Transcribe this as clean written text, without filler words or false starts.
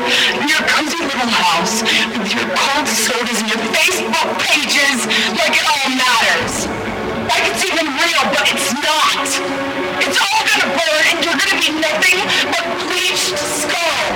in your cozy little house with your cold sodas and your Facebook pages like it all matters. Like it's even real, but it's not. It's all gonna burn and you're gonna be nothing but bleached skull.